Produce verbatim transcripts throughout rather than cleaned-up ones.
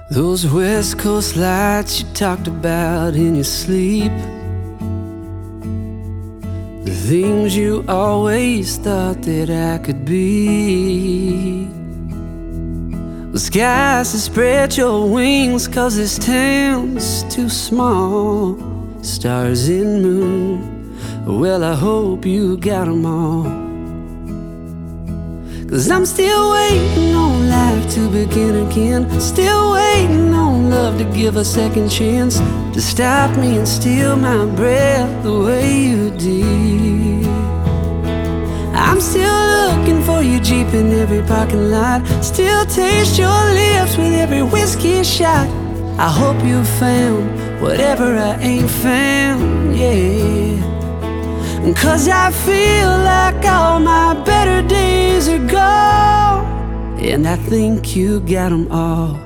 Those West Coast lights you talked about in your sleep, the things you always thought that I could be. The skies to spread your wings, 'cause this town's too small. Stars and moon, well, I hope you got 'em all. 'Cause I'm still waiting on life to begin again, still waiting on love to give a second chance, to stop me and steal my breath the way you did. I'm still looking for your Jeep in every parking lot, still taste your lips with every whiskey shot. I hope you found whatever I ain't found, yeah. 'Cause I feel like all my better days are gone, and I think you got 'em all.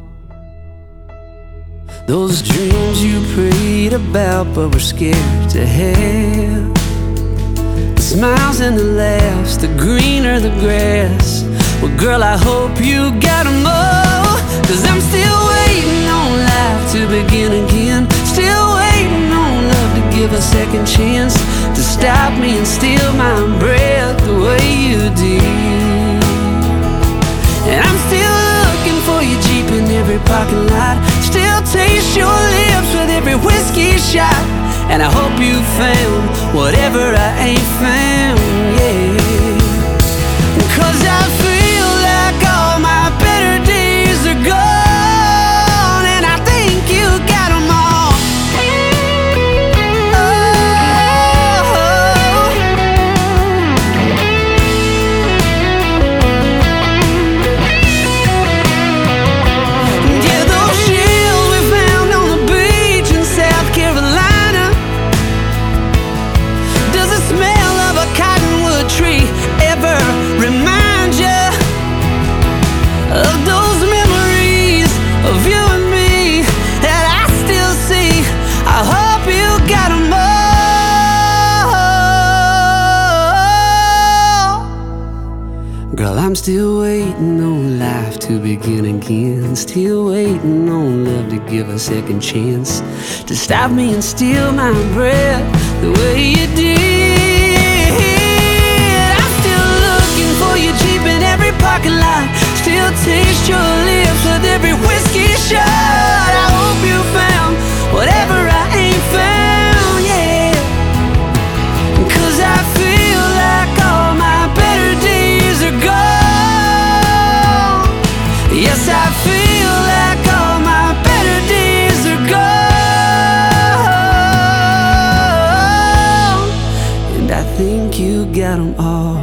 Those dreams you prayed about but were scared to have, the smiles and the laughs, the greener the grass. Well, girl, I hope you got 'em all. 'Cause I'm still waiting on life to begin again, still waiting on love to give a second chance, to stop me and steal my breath the way you did. And I'm still looking for your Jeep in every parking lot, still taste your lips with every whiskey shot. And I hope you found whatever I ain't found, yeah. 'Cause I feel like all my better days are gone, and I think you got 'em all. Girl, I'm still waiting on life to begin again, still waiting on love to give a second chance, to stop me and steal my breath the way you did. I'm still looking for your Jeep in every parking lot, still taste your lips with every whiskey shot. I hope you found whatever I ain't found, yeah. 'Cause I feel like all my better days are gone. Yes, I feel like all my better days are gone, and I think you got 'em all.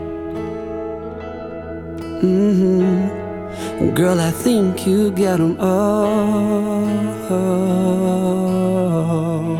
Mm-hmm. Girl, I think you got 'em all.